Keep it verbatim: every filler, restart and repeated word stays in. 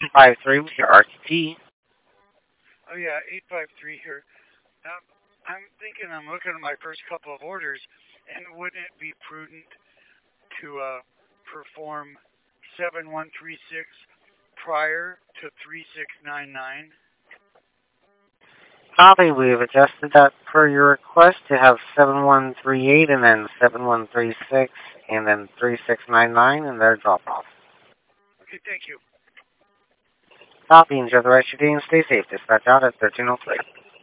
five three with your R T P. Oh yeah, eight five three here. Um, I'm thinking, I'm looking at my first couple of orders, and wouldn't it be prudent to uh, perform seven one three six prior to three six nine nine? Copy, we've adjusted that per your request to have seven one three eight and then seven one three six and then three six nine nine and their drop off. Okay, thank you. Copy, enjoy the rest of your day and stay safe. Dispatch out at thirteen oh three.